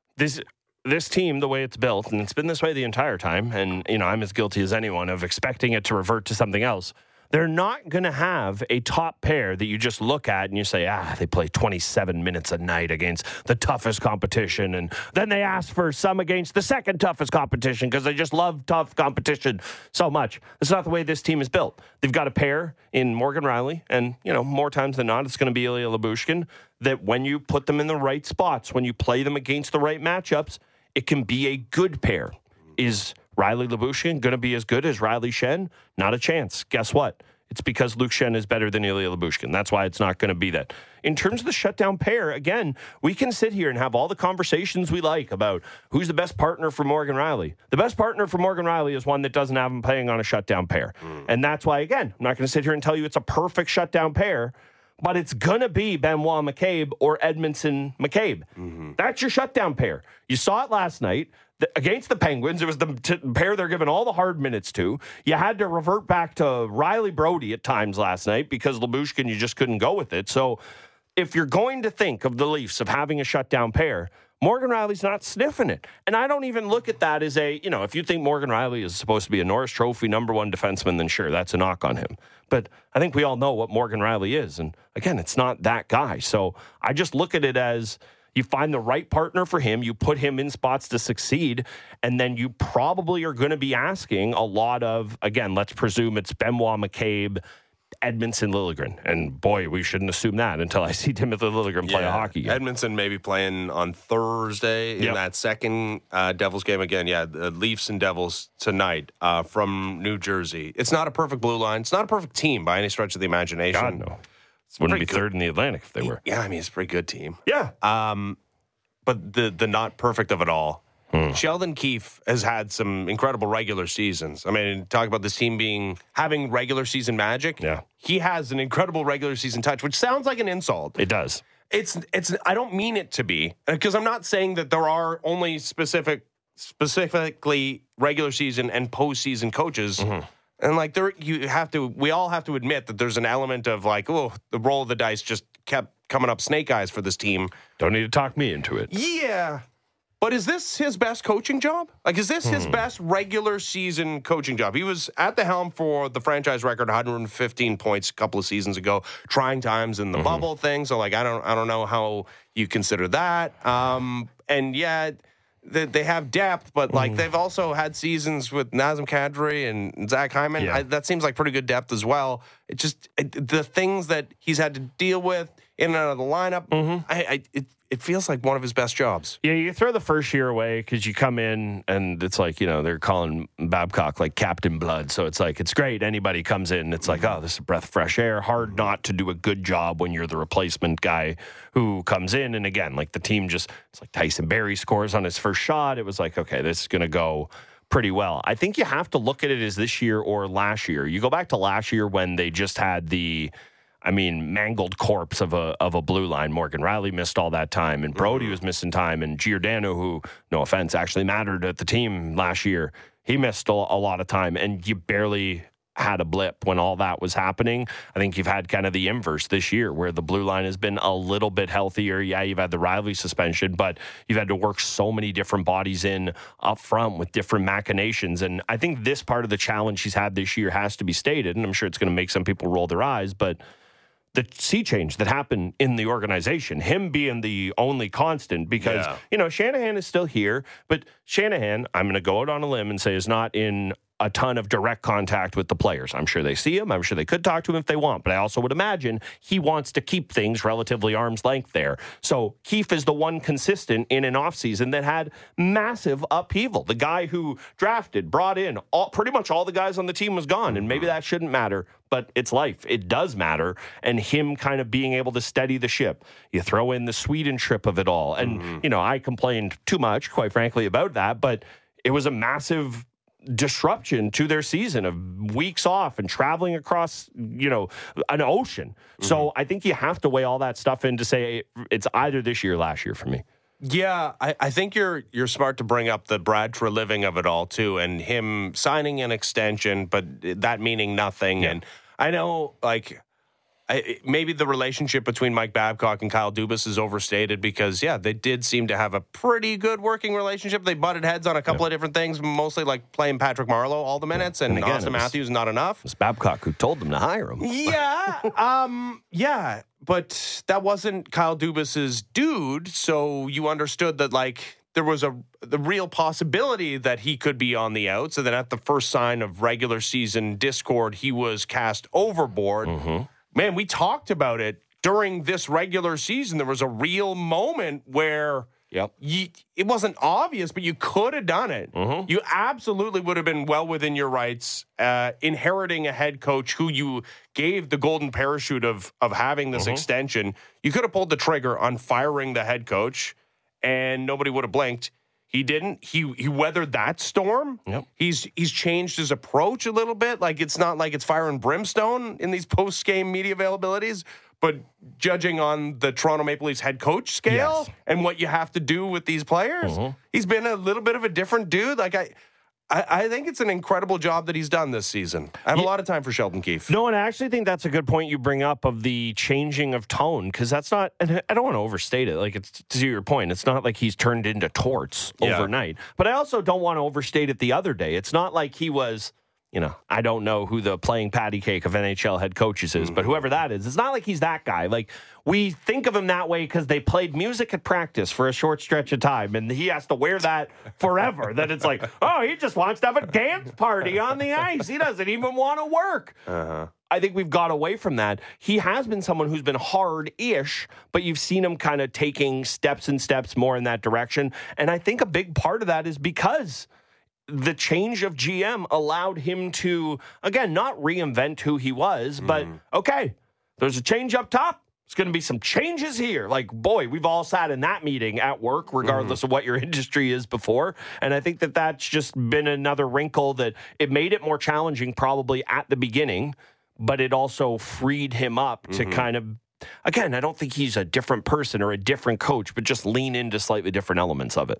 This team, the way it's built, and it's been this way the entire time, and, I'm as guilty as anyone of expecting it to revert to something else. They're not going to have a top pair that you just look at and you say, they play 27 minutes a night against the toughest competition. And then they ask for some against the second toughest competition because they just love tough competition so much. That's not the way this team is built. They've got a pair in Morgan Riley, and, more times than not, it's going to be Ilya Lyubushkin, that when you put them in the right spots, when you play them against the right matchups, it can be a good pair. Is Riley Lyubushkin going to be as good as Riley Schenn? Not a chance. Guess what? It's because Luke Schenn is better than Ilya Lyubushkin. That's why it's not going to be that. In terms of the shutdown pair, again, we can sit here and have all the conversations we like about who's the best partner for Morgan Riley. The best partner for Morgan Riley is one that doesn't have him playing on a shutdown pair. And that's why, again, I'm not going to sit here and tell you it's a perfect shutdown pair, but it's going to be Benoit McCabe or Edmondson McCabe. That's your shutdown pair. You saw it last night. Against the Penguins, it was the pair they're giving all the hard minutes to. You had to revert back to Riley Brody at times last night because Lyubushkin, you just couldn't go with it. So if you're going to think of the Leafs of having a shutdown pair, Morgan Riley's not sniffing it. And I don't even look at that as if you think Morgan Riley is supposed to be a Norris Trophy #1 defenseman, then sure, that's a knock on him. But I think we all know what Morgan Riley is. And again, it's not that guy. So I just look at it as... You find the right partner for him, you put him in spots to succeed, and then you probably are going to be asking a lot of, again, let's presume it's Benoit McCabe, Edmondson Liljegren. And boy, we shouldn't assume that until I see Timothy Liljegren play a hockey game. Edmondson may be playing on Thursday in that second Devils game again. Yeah, the Leafs and Devils tonight from New Jersey. It's not a perfect blue line. It's not a perfect team by any stretch of the imagination. God, no. Wouldn't be third in the Atlantic if they were. Yeah, I mean, it's a pretty good team. Yeah. But the not perfect of it all, Sheldon Keefe has had some incredible regular seasons. I mean, talk about this team having regular season magic. Yeah. He has an incredible regular season touch, which sounds like an insult. It does. It's. I don't mean it to be, because I'm not saying that there are only specifically regular season and postseason coaches. And like we all have to admit that there's an element of like, the roll of the dice just kept coming up snake eyes for this team. Don't need to talk me into it. Yeah. But is this his best coaching job? Like, is this his best regular season coaching job? He was at the helm for the franchise record, 115 points a couple of seasons ago, trying times in the bubble thing. So like, I don't know how you consider that. And yeah, they have depth, but like they've also had seasons with Nazem Kadri and Zach Hyman. Yeah. That seems like pretty good depth as well. The things that he's had to deal with, in and out of the lineup. It feels like one of his best jobs. Yeah, you throw the first year away because you come in and it's like, they're calling Babcock like Captain Blood. So it's like, it's great. Anybody comes in, it's like, oh, this is a breath of fresh air. Hard not to do a good job when you're the replacement guy who comes in. And again, like the team it's like Tyson Barrie scores on his first shot. It was like, okay, this is going to go pretty well. I think you have to look at it as this year or last year. You go back to last year when they just had mangled corpse of a blue line. Morgan Riley missed all that time, and Brody was missing time, and Giordano, who, no offense, actually mattered at the team last year, he missed a lot of time, and you barely had a blip when all that was happening. I think you've had kind of the inverse this year, where the blue line has been a little bit healthier. Yeah, you've had the Riley suspension, but you've had to work so many different bodies in up front with different machinations, and I think this part of the challenge he's had this year has to be stated, and I'm sure it's going to make some people roll their eyes, but the sea change that happened in the organization, him being the only constant, because, Shanahan is still here, but Shanahan, I'm going to go out on a limb and say, is not in a ton of direct contact with the players. I'm sure they see him. I'm sure they could talk to him if they want, but I also would imagine he wants to keep things relatively arm's length there. So Keefe is the one consistent in an offseason that had massive upheaval. The guy who drafted, brought in, pretty much all the guys on the team was gone, and maybe that shouldn't matter, but it's life. It does matter, and him kind of being able to steady the ship. You throw in the Sweden trip of it all, and, I complained too much, quite frankly, about that, but it was a massive disruption to their season of weeks off and traveling across, an ocean. So I think you have to weigh all that stuff in to say it's either this year or last year for me. Yeah, I think you're smart to bring up the Brad Treliving of it all, too, and him signing an extension, but that meaning nothing. Yeah. And I know, maybe the relationship between Mike Babcock and Kyle Dubas is overstated because, they did seem to have a pretty good working relationship. They butted heads on a couple of different things, mostly like playing Patrick Marleau all the minutes, and again, Austin Matthews not enough. It was Babcock who told them to hire him. Yeah, but that wasn't Kyle Dubas's dude, so you understood that, there was the real possibility that he could be on the outs, and then at the first sign of regular season discord, he was cast overboard. Man, we talked about it during this regular season. There was a real moment where it wasn't obvious, but you could have done it. You absolutely would have been well within your rights, inheriting a head coach who you gave the golden parachute of having this extension. You could have pulled the trigger on firing the head coach, and nobody would have blinked. He didn't. He weathered that storm. Yep. He's changed his approach a little bit. It's not like it's fire and brimstone in these post-game media availabilities, but judging on the Toronto Maple Leafs head coach scale and what you have to do with these players, he's been a little bit of a different dude. I think it's an incredible job that he's done this season. I have a lot of time for Sheldon Keefe. No, and I actually think that's a good point you bring up of the changing of tone, because that's not, and I don't want to overstate it. It's to your point, it's not like he's turned into torts overnight. But I also don't want to overstate it the other day. It's not like he was, I don't know who the playing patty cake of NHL head coaches is, but whoever that is, it's not like he's that guy. We think of him that way because they played music at practice for a short stretch of time, and he has to wear that forever. That it's like, he just wants to have a dance party on the ice. He doesn't even want to work. I think we've got away from that. He has been someone who's been hard-ish, but you've seen him kind of taking steps and steps more in that direction. And I think a big part of that is because the change of GM allowed him to, again, not reinvent who he was, but, okay, there's a change up top. There's going to be some changes here. We've all sat in that meeting at work, regardless of what your industry is before. And I think that that's just been another wrinkle that it made it more challenging probably at the beginning, but it also freed him up to kind of, again, I don't think he's a different person or a different coach, but just lean into slightly different elements of it.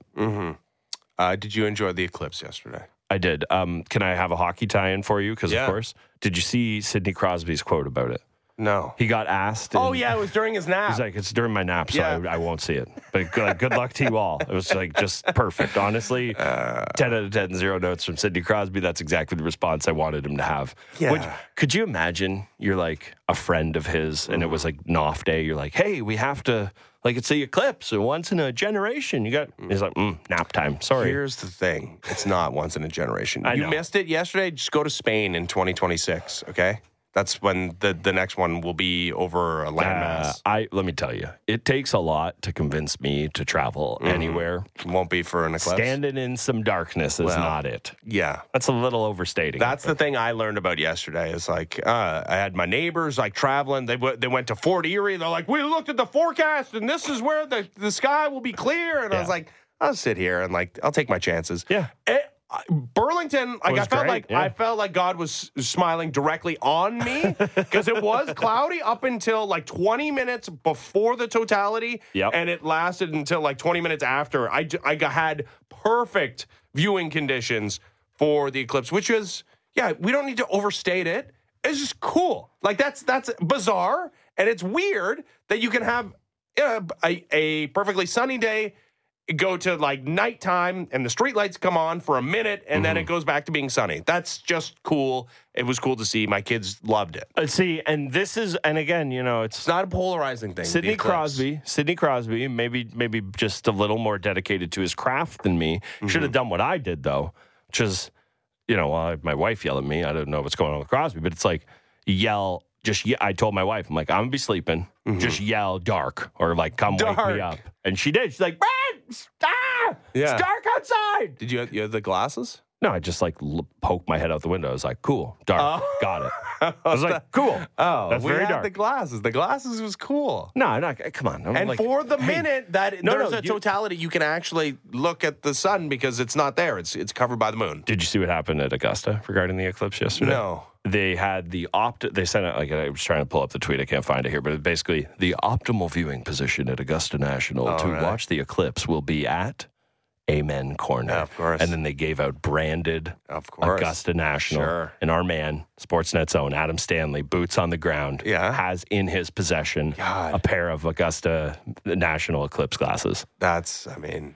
Did you enjoy the eclipse yesterday? I did. Can I have a hockey tie-in for you? Because, of course, did you see Sidney Crosby's quote about it? No. He got asked. It was during his nap. He's like, it's during my nap, so I won't see it. But good luck to you all. It was just perfect. Honestly, 10 out of 10, 0 notes from Sidney Crosby. That's exactly the response I wanted him to have. Yeah. Could you imagine you're a friend of his and it was Knopf Day. You're like, hey, we have to, it's the eclipse. Once in a generation. He's like, nap time. Sorry. Here's the thing. It's not once in a generation. I know. You missed it yesterday. Just go to Spain in 2026, okay? That's when the next one will be over a landmass. Let me tell you, it takes a lot to convince me to travel anywhere. It won't be for an eclipse. Standing in some darkness is not it. Yeah. That's a little overstating. That's the thing I learned about yesterday. Is like I had my neighbors like traveling. They went to Fort Erie. They're like, we looked at the forecast and this is where the sky will be clear. And I was like, I'll sit here and like I'll take my chances. Yeah. Burlington, like I felt like God was smiling directly on me because it was cloudy up until like 20 minutes before the totality, and it lasted until like 20 minutes after. I had perfect viewing conditions for the eclipse, which is we don't need to overstate it. It's just cool. Like that's bizarre, and it's weird that you can have a perfectly sunny day. Go to like nighttime and the streetlights come on for a minute and then it goes back to being sunny. That's just cool. It was cool to see. My kids loved it. And again, it's not a polarizing thing. Sidney Crosby, maybe just a little more dedicated to his craft than me. Should have done what I did though, which is, my wife yelled at me. I don't know what's going on with Crosby, but it's like I told my wife, I'm like, I'm gonna be sleeping. Just yell dark or like come wake me up. And she did. She's like, Brad, it's dark outside. Did you have the glasses? No, I just like poked my head out the window. I was like, cool, dark, got it. I was like, cool. Oh, that's very dark. The glasses. The glasses was cool. No, come on. And like, for the minute that there's a totality, you can actually look at the sun because it's not there. It's covered by the moon. Did you see what happened at Augusta regarding the eclipse yesterday? No. They had they sent out, like, I was trying to pull up the tweet. I can't find it here, but basically the optimal viewing position at Augusta National watch the eclipse will be at Amen Corner. Yeah, of course. And then they gave out branded Augusta National. Sure. And our man, Sportsnet's own Adam Stanley, boots on the ground, has in his possession a pair of Augusta National eclipse glasses. That's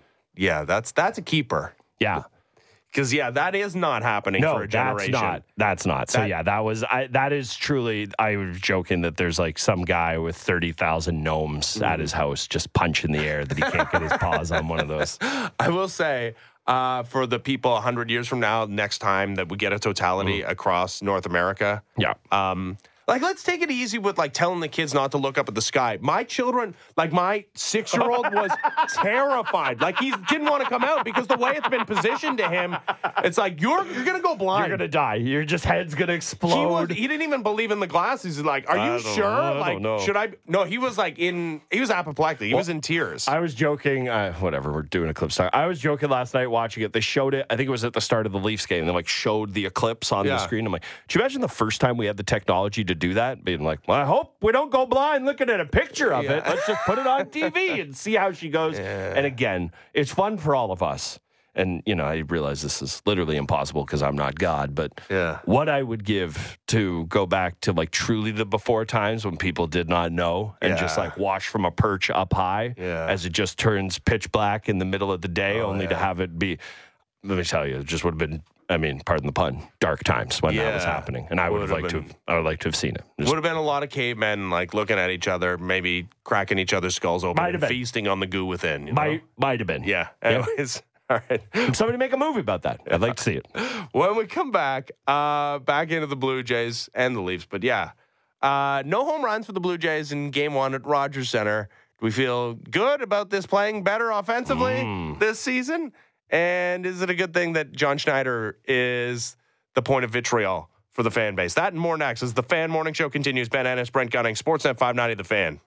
a keeper. Yeah. Because, that is not happening for a generation. That's not. So, that is truly, I was joking that there's like some guy with 30,000 gnomes at his house just punching the air that he can't get his paws on one of those. I will say, for the people 100 years from now, next time that we get a totality across North America. Yeah. Like, let's take it easy with, like, telling the kids not to look up at the sky. My children, like, my 6-year-old was terrified. Like, he didn't want to come out because the way it's been positioned to him, it's like, you're going to go blind. You're going to die. Your head's going to explode. He didn't even believe in the glasses. He's like, are you sure? I don't know. Should I? No, he was, like, he was apoplectic. He was in tears. I was joking. Whatever, we're doing eclipse time. I was joking last night watching it. They showed it. I think it was at the start of the Leafs game. They, like, showed the eclipse on the screen. I'm like, do you imagine the first time we had the technology to do that? Being like, well, I hope we don't go blind looking at a picture of it. Let's just put it on TV and see how she goes. Yeah. And again, it's fun for all of us. And, I realize this is literally impossible because I'm not God, but what I would give to go back to like truly the before times when people did not know and just like watch from a perch up high as it just turns pitch black in the middle of the day to have it be, let me tell you, it just would have been, pardon the pun, dark times when that was happening. And I would like to have seen it. Would have been a lot of cavemen like looking at each other, maybe cracking each other's skulls open and feasting on the goo within. Might have been. Yeah. Anyways, all right. Somebody make a movie about that. I'd like to see it. When we come back into the Blue Jays and the Leafs. But no home runs for the Blue Jays in Game 1 at Rogers Center. Do we feel good about this playing better offensively this season? And is it a good thing that John Schneider is the point of vitriol for the fan base? That and more next as the Fan Morning Show continues. Ben Ennis, Brent Gunning, Sportsnet 590, The Fan.